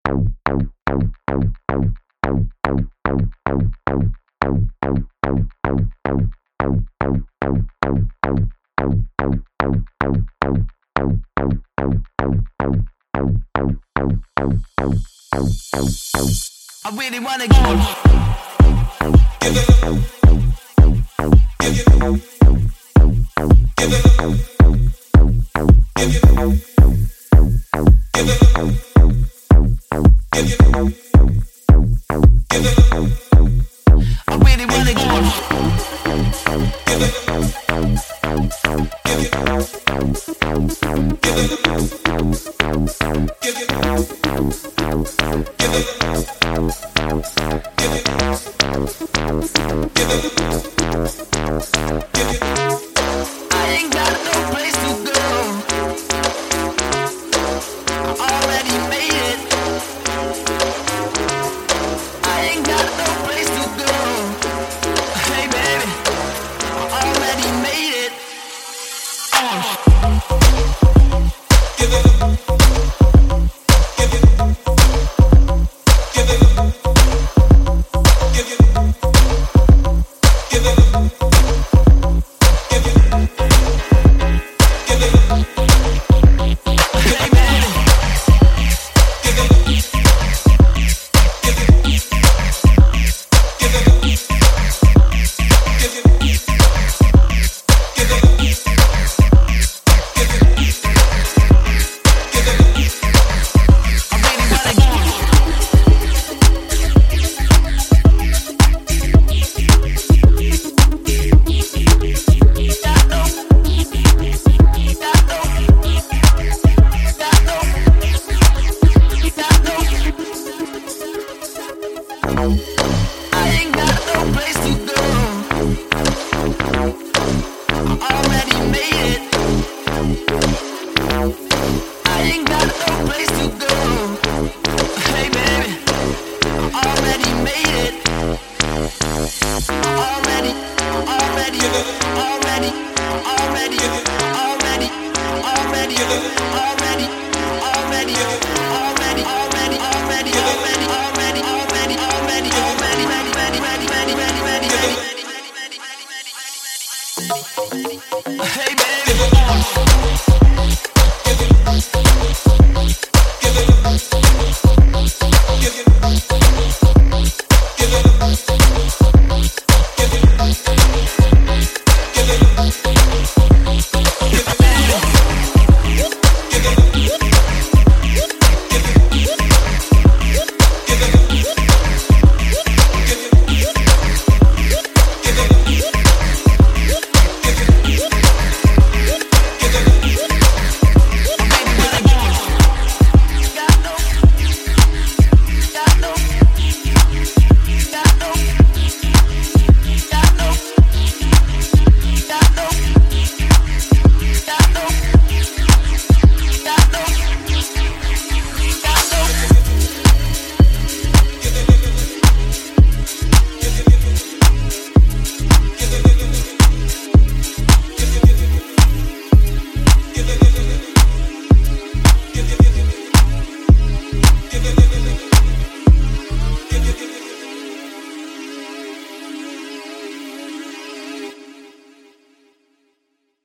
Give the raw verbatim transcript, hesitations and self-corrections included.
I really wanna give it, give it, give it, give it, give it, give it, give it, give it. I really wanna give it, give it, give it, give it, give it, give it. I ain't got no place to go. I already made it. I ain't got no place to go. Hey baby, I already made it. Uh. Give it, give it, give it, give it, give it. I ain't got no place to go. I already made it. I ain't got no place to go. Hey baby, I already made it. I already, already, already, already, already, already, already, already, already, already, already, already. Hey baby, give it, give it, give it.